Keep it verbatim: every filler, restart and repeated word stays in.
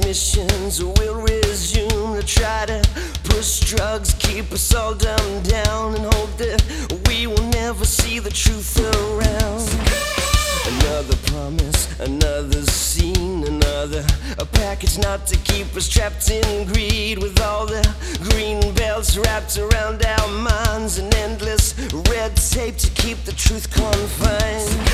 missions will resume to try to push drugs, keep us all dumbed down, and hope that we will never see the truth around. Another promise, another scene, another a package not to keep us trapped in greed, with all the green belts wrapped around our minds and endless red tape to keep the truth confined.